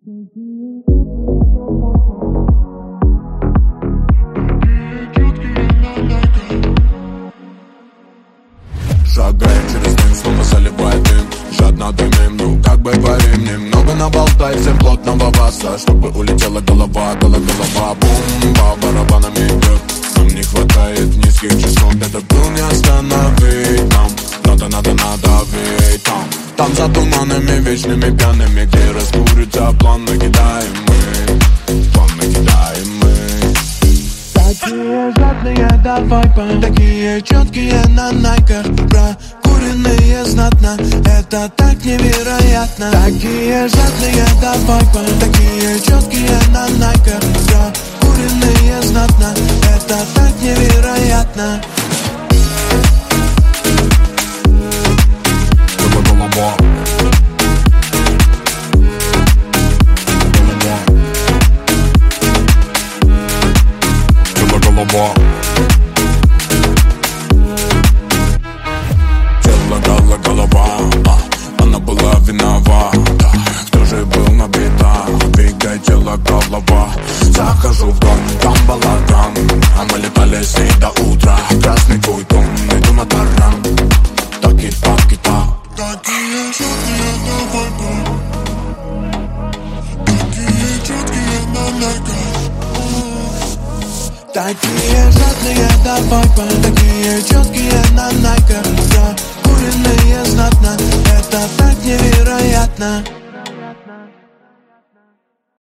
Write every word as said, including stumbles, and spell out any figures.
Шагаем через дым, словно заливает дым. Жадно дымим, ну как бы парим. Немного наболтай, всем плотного васа, чтобы улетела голова, голова, голова. Бум, по барабанами бьет. Нам не хватает низких частот, этот был не остановить нам. Надо, надо, надавить там. Там за туманами вечными пьяными, где разбурится план, накидаем мы. План накидаем мы. Такие жадные до вайпа, такие четкие на найках, прокуренные знатно, это так невероятно. Такие жадные до вайпа, такие четкие на найках, прокуренные знатно, это так невероятно. Тело, голова, голова, а, она была виновата. Кто же был на беда? Двигай тело, голова. Захожу в дом, там балаган, а мы летали с ней до утра. Красный куйтон, иду на таран. Таки-таки-та. Такие четкие на вайпа, такие четкие на найках. Такие жадные до вайпа, такие четкие на найках, прокуренные знатно, это так невероятно.